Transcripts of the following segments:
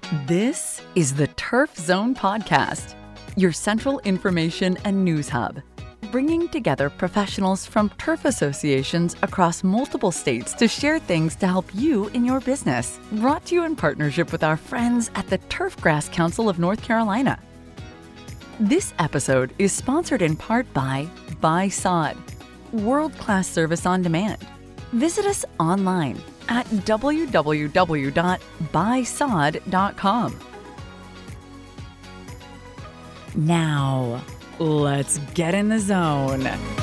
This is the Turf Zone Podcast, your central information and news hub, bringing together professionals from turf associations across multiple states to share things to help you in your business. Brought to you in partnership with our friends at the Turfgrass Council of North Carolina. This episode is sponsored in part by Sod, world-class service on demand. Visit us online at www.buysod.com. Now, let's get in the zone.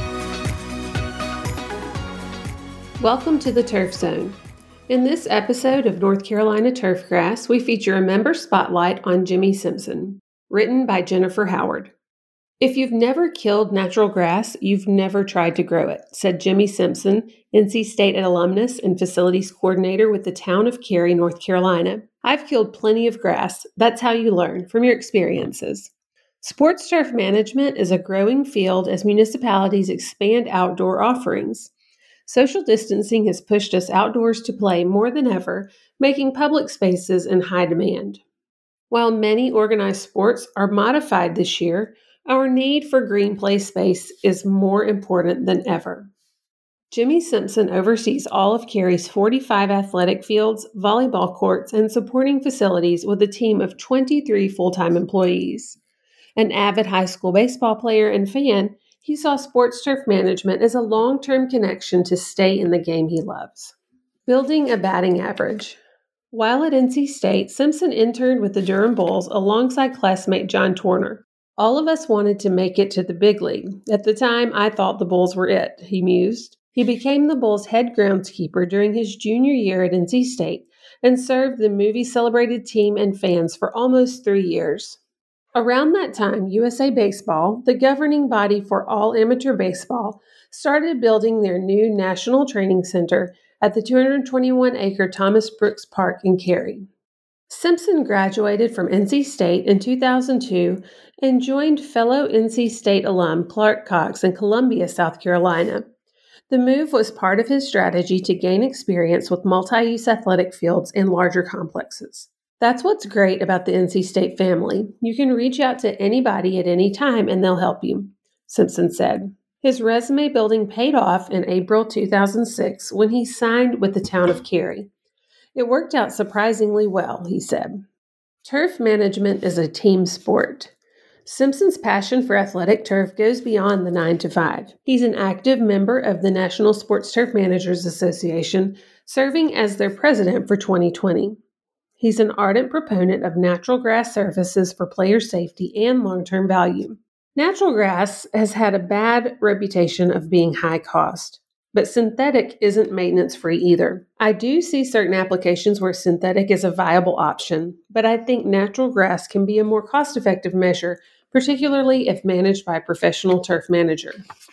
Welcome to the Turf Zone. In this episode of North Carolina Turfgrass, we feature a member spotlight on Jimmy Simpson, written by Jennifer Howard. "If you've never killed natural grass, you've never tried to grow it," said Jimmy Simpson, NC State alumnus and facilities coordinator with the town of Cary, North Carolina. "I've killed plenty of grass. That's how you learn, from your experiences." Sports turf management is a growing field as municipalities expand outdoor offerings. Social distancing has pushed us outdoors to play more than ever, making public spaces in high demand. While many organized sports are modified this year, our need for green play space is more important than ever. Jimmy Simpson oversees all of Cary's 45 athletic fields, volleyball courts, and supporting facilities with a team of 23 full-time employees. An avid high school baseball player and fan, he saw sports turf management as a long-term connection to stay in the game he loves. Building a batting average. While at NC State, Simpson interned with the Durham Bulls alongside classmate John Torner. "All of us wanted to make it to the big league. At the time, I thought the Bulls were it," he mused. He became the Bulls' head groundskeeper during his junior year at NC State and served the movie-celebrated team and fans for almost 3 years. Around that time, USA Baseball, the governing body for all amateur baseball, started building their new National Training Center at the 221-acre Thomas Brooks Park in Cary. Simpson graduated from NC State in 2002 and joined fellow NC State alum Clark Cox in Columbia, South Carolina. The move was part of his strategy to gain experience with multi-use athletic fields and larger complexes. "That's what's great about the NC State family. You can reach out to anybody at any time and they'll help you," Simpson said. His resume building paid off in April 2006 when he signed with the town of Cary. "It worked out surprisingly well," he said. Turf management is a team sport. Simpson's passion for athletic turf goes beyond the 9 to 5. He's an active member of the National Sports Turf Managers Association, serving as their president for 2020. He's an ardent proponent of natural grass surfaces for player safety and long-term value. Natural grass has had a bad reputation of being high cost. But synthetic isn't maintenance-free either. I do see certain applications where synthetic is a viable option, but I think natural grass can be a more cost-effective measure, particularly if managed by a professional turf manager.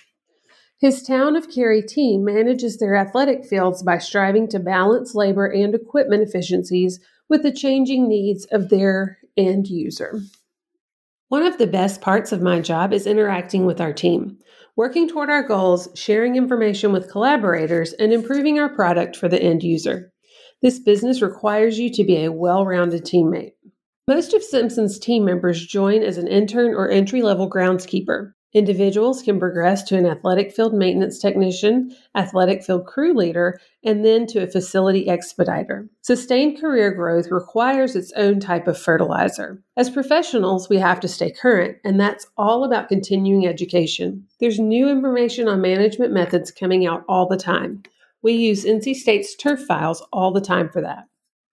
His town of Cary team manages their athletic fields by striving to balance labor and equipment efficiencies with the changing needs of their end user. "One of the best parts of my job is interacting with our team, working toward our goals, sharing information with collaborators, and improving our product for the end user. This business requires you to be a well-rounded teammate." Most of Simpson's team members join as an intern or entry-level groundskeeper. Individuals can progress to an athletic field maintenance technician, athletic field crew leader, and then to a facility expediter. Sustained career growth requires its own type of fertilizer. As professionals, we have to stay current, and that's all about continuing education. There's new information on management methods coming out all the time. We use NC State's turf files all the time for that.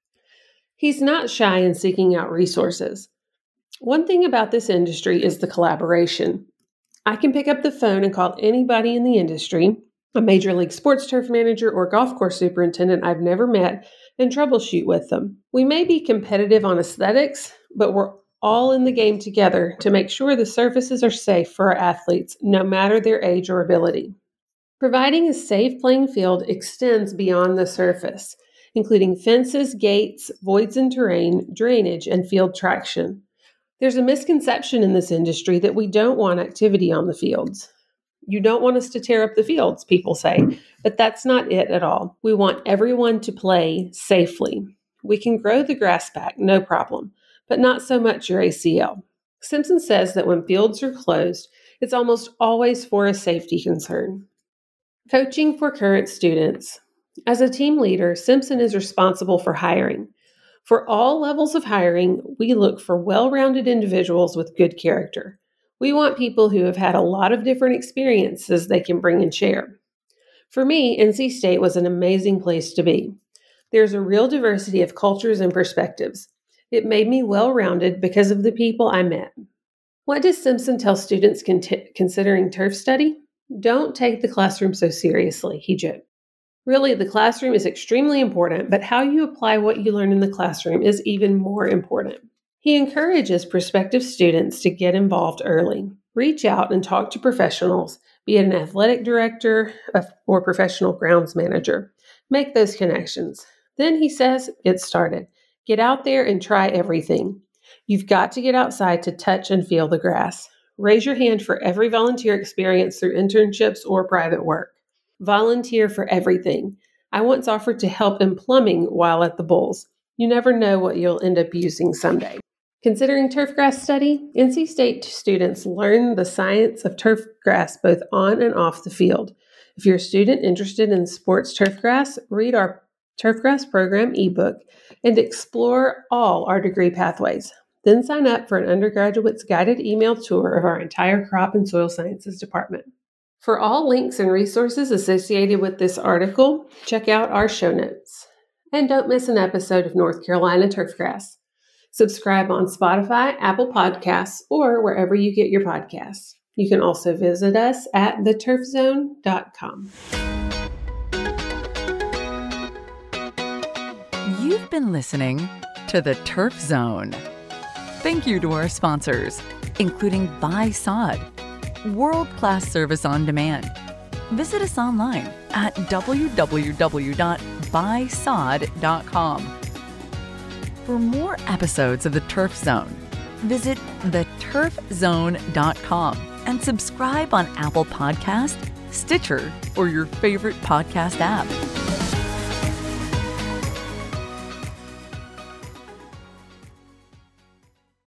He's not shy in seeking out resources. One thing about this industry is the collaboration. I can pick up the phone and call anybody in the industry, a major league sports turf manager or golf course superintendent I've never met, and troubleshoot with them. We may be competitive on aesthetics, but we're all in the game together to make sure the surfaces are safe for our athletes, no matter their age or ability. Providing a safe playing field extends beyond the surface, including fences, gates, voids in terrain, drainage, and field traction. There's a misconception in this industry that we don't want activity on the fields. "You don't want us to tear up the fields," people say, but that's not it at all. We want everyone to play safely. We can grow the grass back, no problem, but not so much your ACL. Simpson says that when fields are closed, it's almost always for a safety concern. Coaching for current students. As a team leader, Simpson is responsible for hiring. For all levels of hiring, we look for well-rounded individuals with good character. We want people who have had a lot of different experiences they can bring and share. For me, NC State was an amazing place to be. There's a real diversity of cultures and perspectives. It made me well-rounded because of the people I met. What does Simpson tell students considering turf study? Don't take the classroom so seriously, he joked. Really, the classroom is extremely important, but how you apply what you learn in the classroom is even more important. He encourages prospective students to get involved early. Reach out and talk to professionals, be it an athletic director or professional grounds manager. Make those connections. Then he says, get started. Get out there and try everything. You've got to get outside to touch and feel the grass. Raise your hand for every volunteer experience through internships or private work. Volunteer for everything. I once offered to help in plumbing while at the Bulls. You never know what you'll end up using someday. Considering turfgrass study, NC State students learn the science of turfgrass both on and off the field. If you're a student interested in sports turfgrass, read our Turfgrass Program ebook and explore all our degree pathways. Then sign up for an undergraduate's guided email tour of our entire crop and soil sciences department. For all links and resources associated with this article, check out our show notes. And don't miss an episode of North Carolina Turfgrass. Subscribe on Spotify, Apple Podcasts, or wherever you get your podcasts. You can also visit us at theturfzone.com. You've been listening to The Turf Zone. Thank you to our sponsors, including Buy Sod, world-class service on demand. Visit us online at www.buysod.com. For more episodes of The Turf Zone, visit theturfzone.com and subscribe on Apple Podcasts, Stitcher, or your favorite podcast app.